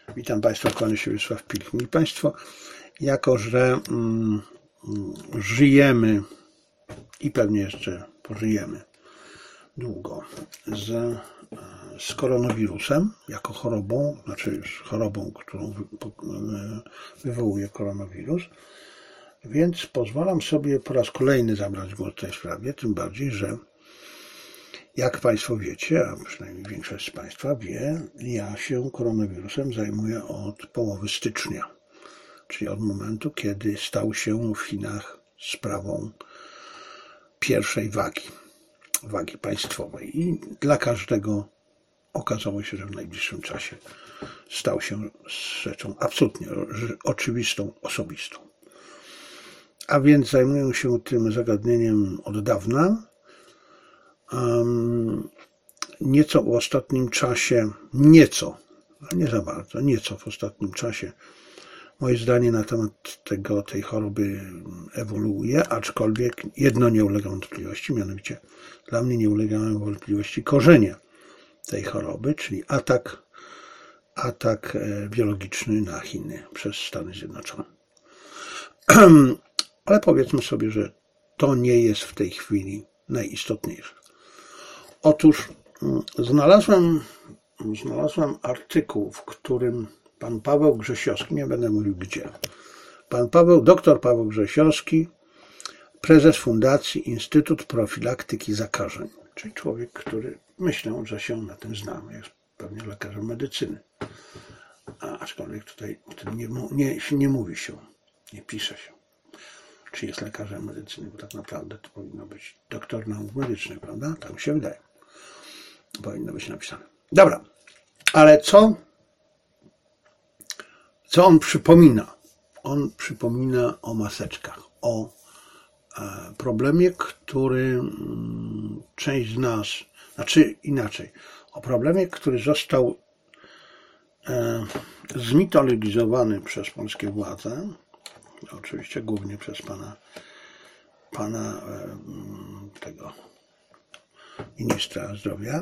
Witam Państwa, kłaniam się Wiesław Pilch. Mówi Państwo, jako że żyjemy i pewnie jeszcze pożyjemy długo z koronawirusem, jako chorobą, znaczy już chorobą, którą wywołuje koronawirus, więc pozwalam sobie po raz kolejny zabrać głos w tej sprawie, tym bardziej, że jak Państwo wiecie, a przynajmniej większość z Państwa wie, ja się koronawirusem zajmuję od połowy stycznia, czyli od momentu, kiedy stał się w Chinach sprawą pierwszej wagi państwowej. I dla każdego okazało się, że w najbliższym czasie stał się rzeczą absolutnie oczywistą, osobistą. A więc zajmuję się tym zagadnieniem od dawna. Nieco w ostatnim czasie, nie za bardzo, nieco w ostatnim czasie moje zdanie na temat tej choroby ewoluuje, aczkolwiek jedno nie ulega wątpliwości, mianowicie dla mnie nie ulegają wątpliwości korzenie tej choroby, czyli atak biologiczny na Chiny przez Stany Zjednoczone. Ale powiedzmy sobie, że to nie jest w tej chwili najistotniejsze. Otóż znalazłem artykuł, w którym pan Paweł Grzesiowski, nie będę mówił gdzie, doktor Paweł Grzesiowski, prezes Fundacji Instytut Profilaktyki Zakażeń, czyli człowiek, który myślę, że się na tym zna, jest pewnie lekarzem medycyny, aczkolwiek tutaj nie mówi się, nie pisze się, czy jest lekarzem medycyny, bo tak naprawdę to powinno być doktor nauk medycznych, prawda? Tak mi się wydaje. Powinno być napisane. Dobra, ale co on przypomina? On przypomina o maseczkach, o problemie, który część z nas, znaczy inaczej, o problemie, który został zmitologizowany przez polskie władze, oczywiście głównie przez pana tego ministra zdrowia.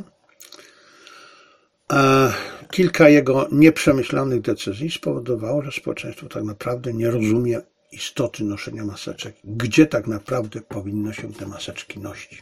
Kilka jego nieprzemyślanych decyzji spowodowało, że społeczeństwo tak naprawdę nie rozumie istoty noszenia maseczek, gdzie tak naprawdę powinno się te maseczki nosić.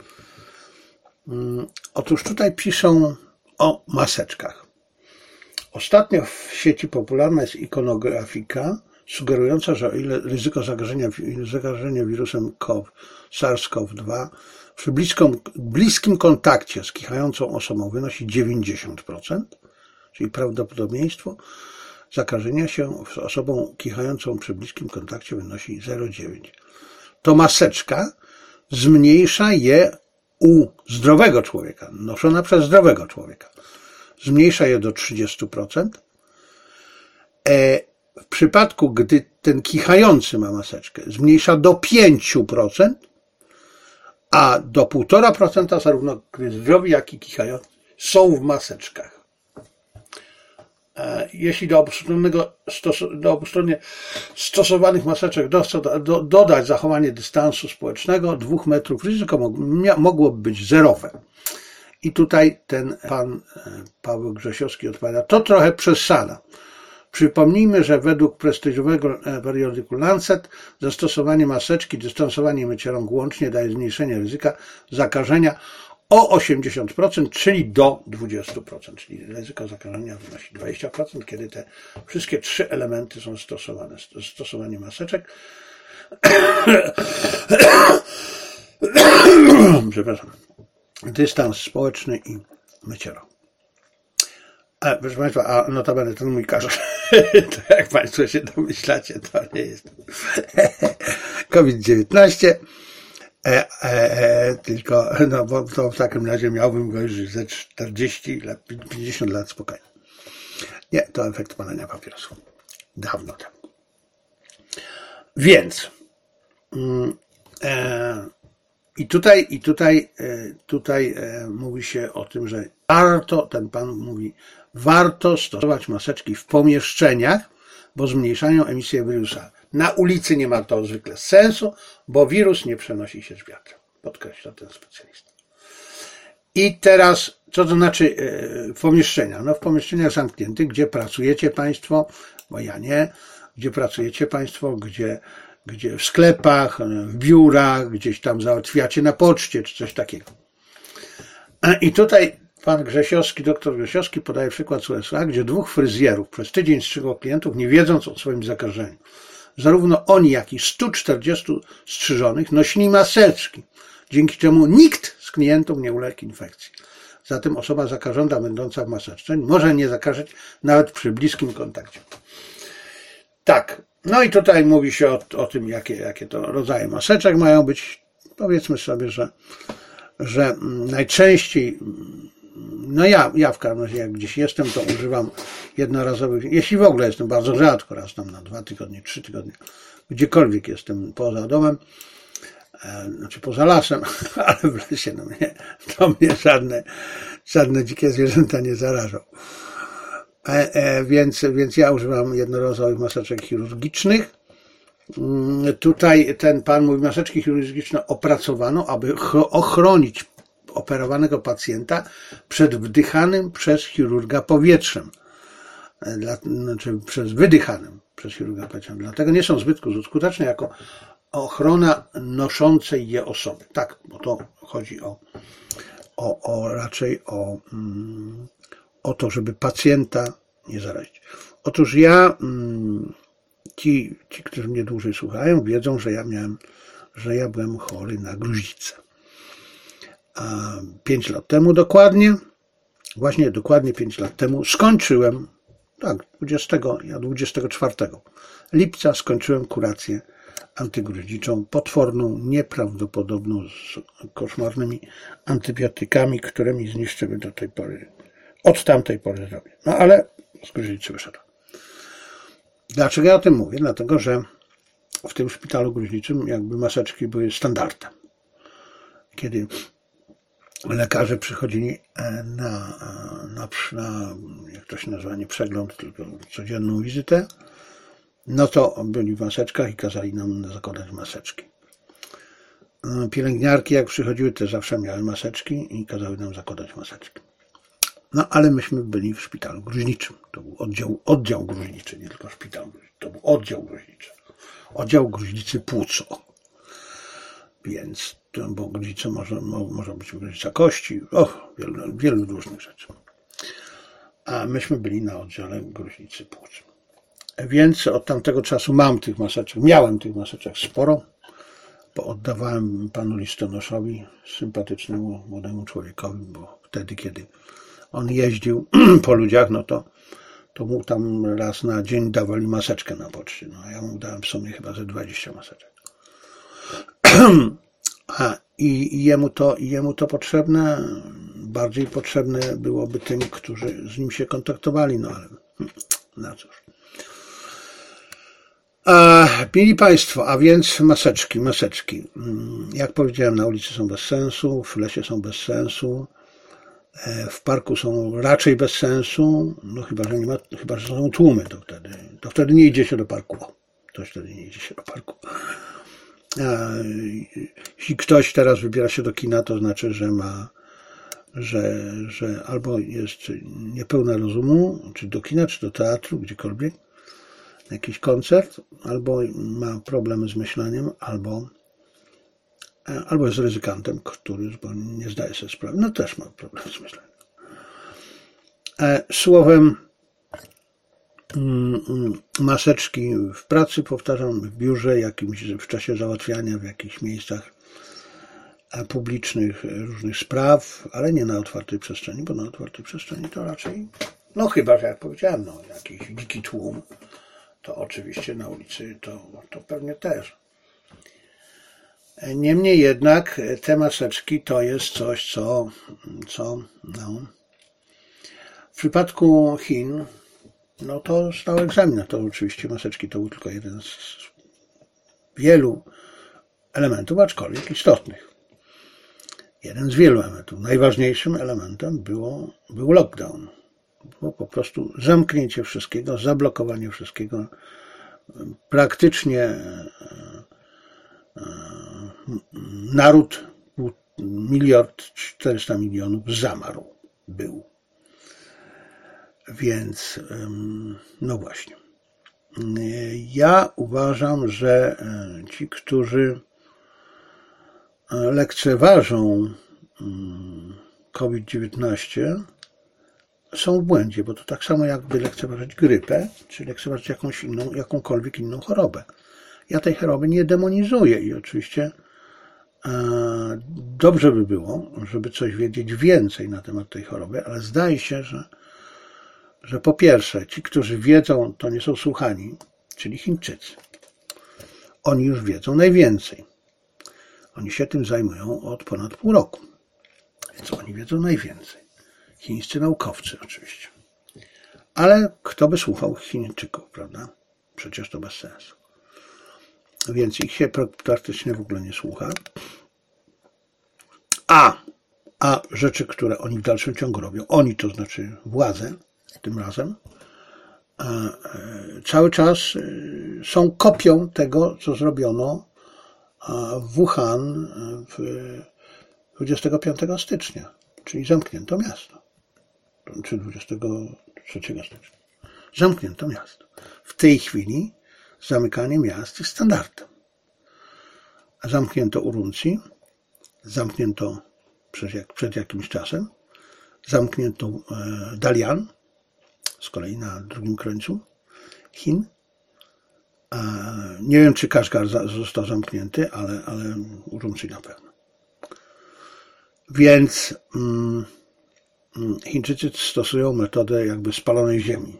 Otóż tutaj piszą o maseczkach. Ostatnio w sieci popularna jest ikonografika sugerująca, że o ile ryzyko zakażenia wirusem SARS-CoV-2 przy bliskim kontakcie z kichającą osobą wynosi 90%, czyli prawdopodobieństwo zakażenia się osobą kichającą przy bliskim kontakcie wynosi 0,9. To maseczka zmniejsza je u zdrowego człowieka, noszona przez zdrowego człowieka. Zmniejsza je do 30%. W przypadku, gdy ten kichający ma maseczkę, zmniejsza do 5%, a do 1,5% zarówno zdrowi, jak i kichający są w maseczkach. Jeśli do obustronnie stosowanych maseczek dodać zachowanie dystansu społecznego 2 metrów, ryzyko mogłoby być zerowe. I tutaj ten pan Paweł Grzesiowski odpowiada, to trochę przesada. Przypomnijmy, że według prestiżowego periodyku Lancet zastosowanie maseczki, dystansowanie i mycie rąk łącznie daje zmniejszenie ryzyka zakażenia o 80%, czyli do 20%, czyli ryzyko zakażenia wynosi 20%, kiedy te wszystkie 3 elementy są stosowane. Stosowanie maseczek, przepraszam, dystans społeczny i mycie rąk. Proszę Państwa, a notabene ten mój kaszel, to jak Państwo się domyślacie, to nie jest COVID-19, tylko, no bo to w takim razie miałbym go już ze 40 lat, 50 lat spokojnie. Nie, to efekt palenia papierosu. Dawno temu. Więc tutaj mówi się o tym, że ten pan mówi, warto stosować maseczki w pomieszczeniach, bo zmniejszają emisję wirusa. Na ulicy nie ma to zwykle sensu, bo wirus nie przenosi się z wiatrem. Podkreśla ten specjalista. I teraz, co to znaczy pomieszczenia? No w pomieszczeniach zamkniętych, gdzie pracujecie Państwo, bo ja nie, gdzie pracujecie Państwo, gdzie w sklepach, w biurach, gdzieś tam załatwiacie na poczcie, czy coś takiego. I tutaj pan Grzesiowski, doktor Grzesiowski podaje przykład z USA, gdzie 2 fryzjerów przez tydzień strzygło klientów, nie wiedząc o swoim zakażeniu. Zarówno oni, jak i 140 strzyżonych nosili maseczki, dzięki czemu nikt z klientów nie uległ infekcji. Zatem osoba zakażona będąca w maseczce może nie zakażać nawet przy bliskim kontakcie. Tak, no i tutaj mówi się o tym, jakie to rodzaje maseczek mają być. Powiedzmy sobie, że najczęściej, no ja w każdym razie jak gdzieś jestem, to używam jednorazowych, jeśli w ogóle jestem, bardzo rzadko, raz tam na 2 tygodnie, 3 tygodnie, gdziekolwiek jestem poza domem, znaczy poza lasem, ale w lesie to mnie żadne dzikie zwierzęta nie zarażą. Więc ja używam jednorazowych maseczek chirurgicznych. Tutaj ten pan mówi, maseczki chirurgiczne opracowano, aby ochronić operowanego pacjenta przed wdychanym przez chirurga powietrzem. Znaczy przez wydychanym przez chirurga powietrzem. Dlatego nie są zbyt skuteczne jako ochrona noszącej je osoby. Tak, bo to chodzi raczej o to, żeby pacjenta nie zarazić. Otóż ci, którzy mnie dłużej słuchają, wiedzą, że ja byłem chory na gruźlicę. 5 lat temu dokładnie 5 lat temu skończyłem, tak, 24 lipca skończyłem kurację antygruźliczą, potworną, nieprawdopodobną, z koszmarnymi antybiotykami, które mi zniszczyły od tamtej pory zdrowie. No ale z gruźlicy wyszedłem. Dlaczego ja o tym mówię? Dlatego, że w tym szpitalu gruźliczym jakby maseczki były standardem. Kiedy lekarze przychodzili na jak to się nazywa, nie przegląd, tylko codzienną wizytę, no to byli w maseczkach i kazali nam zakładać maseczki. Pielęgniarki jak przychodziły, też zawsze miały maseczki i kazały nam zakładać maseczki. No ale myśmy byli w szpitalu gruźliczym. To był oddział gruźliczy, nie tylko szpital gruźliczy. To był oddział gruźliczy. Oddział gruźlicy płuc. Więc, bo gruźlica może być gruźlica kości, wielu różnych rzeczy. A myśmy byli na oddziale gruźlicy płuc. Więc od tamtego czasu miałem tych maseczek sporo, bo oddawałem panu listonoszowi, sympatycznemu młodemu człowiekowi, bo wtedy, kiedy on jeździł po ludziach, no to mu tam raz na dzień dawali maseczkę na poczcie. No, a ja mu dałem w sumie chyba ze 20 maseczek. I jemu to potrzebne, bardziej potrzebne byłoby tym, którzy z nim się kontaktowali, no ale no cóż. Mili Państwo, a więc maseczki. Jak powiedziałem, na ulicy są bez sensu, w lesie są bez sensu, w parku są raczej bez sensu, no chyba że są tłumy, to wtedy nie idzie się do parku. Jeśli ktoś teraz wybiera się do kina, to znaczy, że albo jest niepełna rozumu, czy do kina, czy do teatru, gdziekolwiek, jakiś koncert, albo ma problemy z myśleniem, albo jest ryzykantem, który nie zdaje sobie sprawy, no też ma problem z myśleniem. Słowem, maseczki w pracy, powtarzam, w biurze, w czasie załatwiania w jakichś miejscach publicznych różnych spraw, ale nie na otwartej przestrzeni, bo na otwartej przestrzeni to raczej, no chyba, że jak powiedziałem, no jakiś dziki tłum, to oczywiście na ulicy to pewnie też. Niemniej jednak te maseczki to jest coś, co w przypadku Chin, no to stał egzamin. To oczywiście maseczki to był tylko jeden z wielu elementów, aczkolwiek istotnych. Jeden z wielu elementów. Najważniejszym elementem był lockdown. Było po prostu zamknięcie wszystkiego, zablokowanie wszystkiego. Praktycznie naród był 1,4 miliona zamarł był. Więc no właśnie. Ja uważam, że ci, którzy lekceważą COVID-19, są w błędzie, bo to tak samo jakby lekceważyć grypę, czy lekceważyć jakąkolwiek inną chorobę. Ja tej choroby nie demonizuję i oczywiście dobrze by było, żeby coś wiedzieć więcej na temat tej choroby, ale zdaje się, że po pierwsze, ci, którzy wiedzą, to nie są słuchani, czyli Chińczycy. Oni już wiedzą najwięcej. Oni się tym zajmują od ponad pół roku, więc oni wiedzą najwięcej. Chińscy naukowcy oczywiście. Ale kto by słuchał Chińczyków, prawda? Przecież to bez sensu. Więc ich się praktycznie w ogóle nie słucha. A rzeczy, które oni w dalszym ciągu robią, oni to znaczy władze tym razem, cały czas są kopią tego, co zrobiono w Wuhan 25 stycznia, czyli zamknięto miasto. Czy 23 stycznia. Zamknięto miasto. W tej chwili zamykanie miast jest standardem. Zamknięto Urumqi, zamknięto przed jakimś czasem, zamknięto Dalian, z kolei na drugim krańcu Chin. Nie wiem, czy Kaszgar został zamknięty, ale Urumqi na pewno. Więc Chińczycy stosują metodę jakby spalonej ziemi.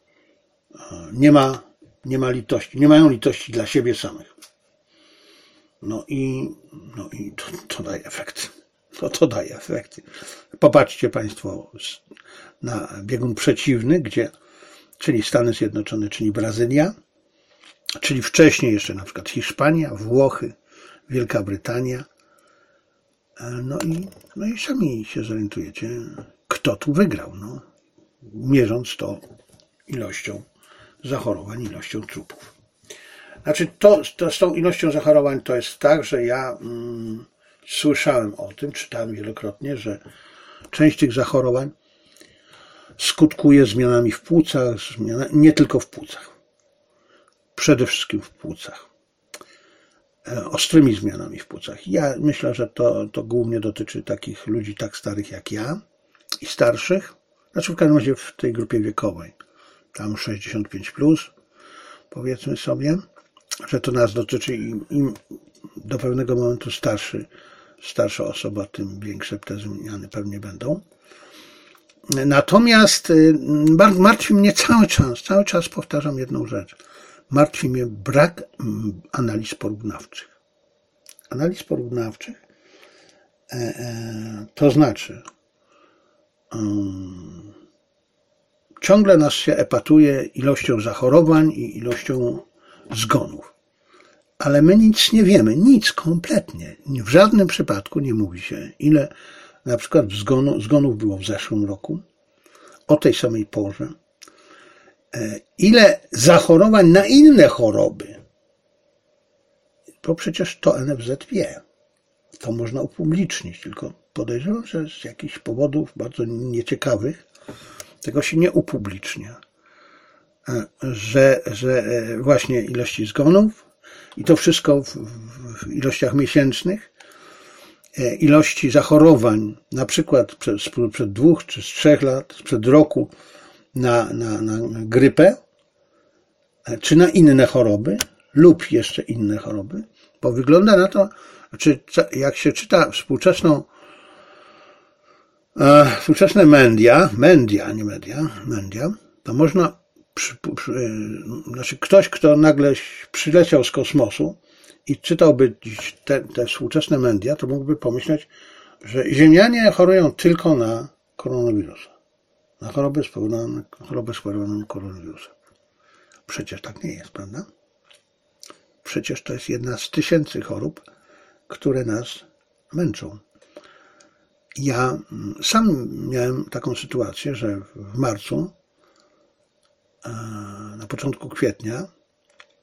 Nie ma litości, nie mają litości dla siebie samych. No i to daje efekty. To daje efekty. Popatrzcie Państwo na biegun przeciwny, czyli Stany Zjednoczone, czyli Brazylia, czyli wcześniej jeszcze na przykład Hiszpania, Włochy, Wielka Brytania. No i sami się zorientujecie, kto tu wygrał, mierząc to ilością zachorowań, ilością trupów. Znaczy, to z tą ilością zachorowań to jest tak, że ja słyszałem o tym, czytałem wielokrotnie, że część tych zachorowań skutkuje zmianami w płucach, nie tylko w płucach, przede wszystkim w płucach, ostrymi zmianami w płucach. Ja myślę, że to głównie dotyczy takich ludzi tak starych jak ja i starszych, znaczy w każdym razie w tej grupie wiekowej, tam 65+, powiedzmy sobie, że to nas dotyczy im do pewnego momentu starsza osoba, tym większe te zmiany pewnie będą. Natomiast martwi mnie cały czas powtarzam jedną rzecz. Martwi mnie brak analiz porównawczych. Analiz porównawczych to znaczy ciągle nas się epatuje ilością zachorowań i ilością zgonów. Ale my nic nie wiemy, nic kompletnie. W żadnym przypadku nie mówi się, ile na przykład zgonów było w zeszłym roku, o tej samej porze, ile zachorowań na inne choroby. Bo przecież to NFZ wie. To można upublicznić, tylko podejrzewam, że z jakichś powodów bardzo nieciekawych tego się nie upublicznia. Że właśnie ilości zgonów i to wszystko w ilościach miesięcznych, ilości zachorowań, na przykład przed 2 czy 3 lat, sprzed roku na grypę, czy na inne choroby, lub jeszcze inne choroby, bo wygląda na to, jak się czyta współczesne media, to można, znaczy ktoś, kto nagle przyleciał z kosmosu i czytałby te współczesne media, to mógłby pomyśleć, że Ziemianie chorują tylko na koronawirusa, na chorobę spowodowaną koronawirusem. Przecież tak nie jest, prawda? Przecież to jest jedna z tysięcy chorób, które nas męczą. Ja sam miałem taką sytuację, że w marcu, na początku kwietnia,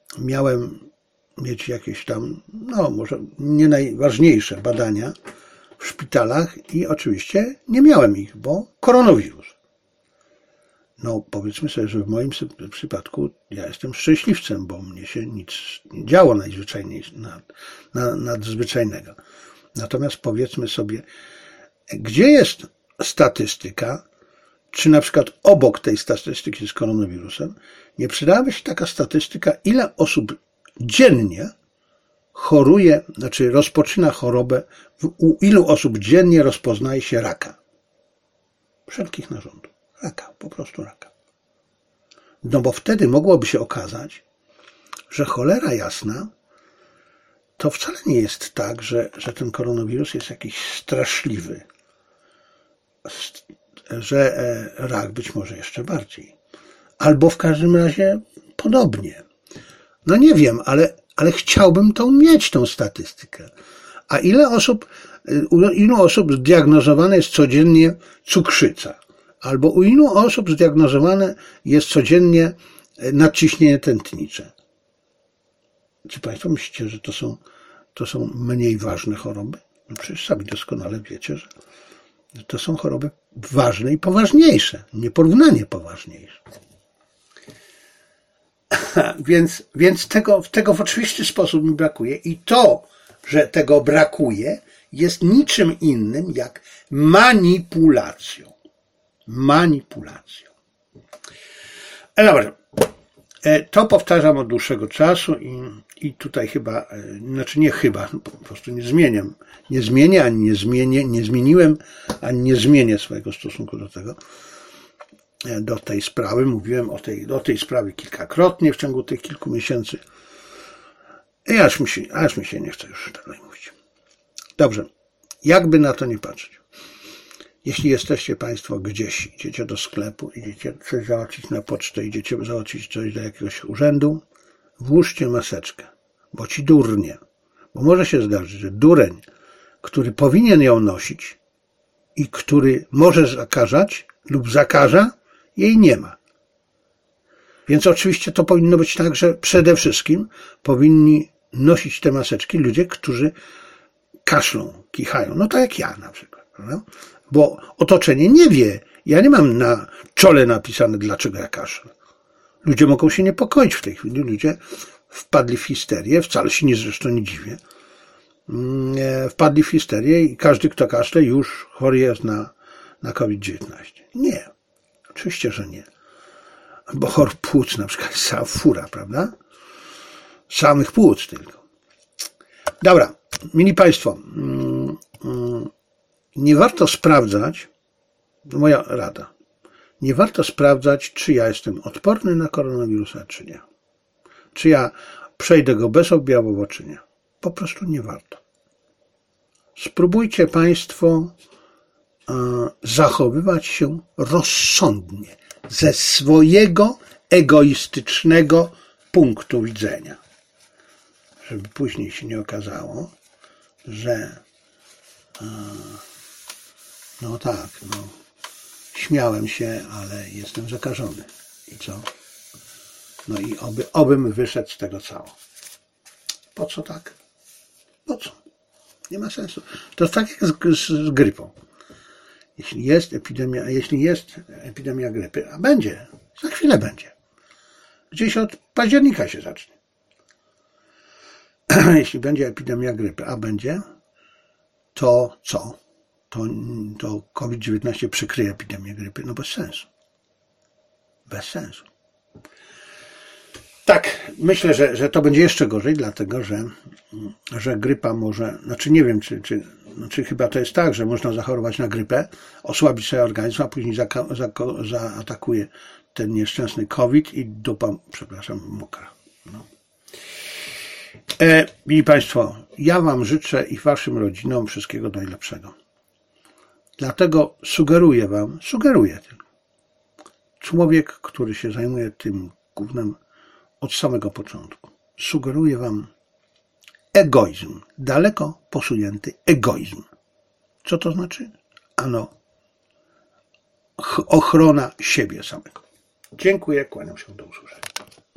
miałem mieć jakieś tam, może nie najważniejsze badania w szpitalach i oczywiście nie miałem ich, bo koronawirus. No powiedzmy sobie, że w moim przypadku ja jestem szczęśliwcem, bo mnie się nic nie działo nadzwyczajnego. Natomiast powiedzmy sobie, gdzie jest statystyka, czy na przykład obok tej statystyki z koronawirusem, nie przydałaby się taka statystyka, ile osób dziennie choruje, znaczy rozpoczyna chorobę, u ilu osób dziennie rozpoznaje się raka. Wszelkich narządów. Raka, po prostu raka. No bo wtedy mogłoby się okazać, że cholera jasna, to wcale nie jest tak, że ten koronawirus jest jakiś straszliwy. Że rak być może jeszcze bardziej. Albo w każdym razie podobnie. No nie wiem, ale chciałbym mieć tą statystykę. A ilu osób zdiagnozowane jest codziennie cukrzyca? Albo u ilu osób zdiagnozowane jest codziennie nadciśnienie tętnicze? Czy Państwo myślicie, że to są mniej ważne choroby? No przecież sami doskonale wiecie, że to są choroby ważne i poważniejsze, nieporównanie poważniejsze. Więc tego w oczywisty sposób mi brakuje i to, że tego brakuje, jest niczym innym jak manipulacją. Dobra, to powtarzam od dłuższego czasu i tutaj chyba, znaczy nie chyba, po prostu nie zmienię, ani nie zmieniłem, ani nie zmienię swojego stosunku do tej sprawy. Mówiłem o tej sprawie kilkakrotnie w ciągu tych kilku miesięcy. I aż mi się nie chce już dalej mówić. Dobrze, jakby na to nie patrzeć. Jeśli jesteście Państwo gdzieś, idziecie do sklepu, idziecie coś załatwić na pocztę, idziecie załatwić coś do jakiegoś urzędu, włóżcie maseczkę, bo ci durnie. Bo może się zdarzyć, że dureń, który powinien ją nosić i który może zakażać lub zakaża, jej nie ma. Więc oczywiście to powinno być tak, że przede wszystkim powinni nosić te maseczki ludzie, którzy kaszlą, kichają. No tak jak ja na przykład. Prawda? Bo otoczenie nie wie. Ja nie mam na czole napisane, dlaczego ja kaszlę. Ludzie mogą się niepokoić w tej chwili. Ludzie wpadli w histerię, wcale się zresztą nie dziwię. Wpadli w histerię i każdy, kto kaszle, już chory jest na COVID-19. Nie. Oczywiście, że nie. Bo chor płuc na przykład jest cała fura, prawda? Samych płuc tylko. Dobra, mili Państwo, nie warto sprawdzać, moja rada, nie warto sprawdzać, czy ja jestem odporny na koronawirusa, czy nie. Czy ja przejdę go bezobjawowo, czy nie. Po prostu nie warto. Spróbujcie Państwo zachowywać się rozsądnie, ze swojego egoistycznego punktu widzenia. Żeby później się nie okazało, że no tak, no śmiałem się, ale jestem zakażony. I co? No i obym wyszedł z tego cało. Po co tak? Po co? Nie ma sensu. To jest tak jak z grypą. Jeśli jest epidemia grypy, a będzie, za chwilę będzie. Gdzieś od października się zacznie. Jeśli będzie epidemia grypy, a będzie, to co? To COVID-19 przykryje epidemię grypy? No bez sensu. Bez sensu. Tak, myślę, że to będzie jeszcze gorzej, dlatego że grypa może, znaczy nie wiem, czy chyba to jest tak, że można zachorować na grypę, osłabić sobie organizm, a później zaatakuje ten nieszczęsny COVID i dupa, przepraszam, mokra. No. Mili Państwo, ja Wam życzę i Waszym rodzinom wszystkiego najlepszego. Dlatego sugeruję tylko. Człowiek, który się zajmuje tym gównem od samego początku. Sugeruję Wam egoizm, daleko posunięty egoizm. Co to znaczy? Ano, ochrona siebie samego. Dziękuję, kłaniam się, do usłyszenia.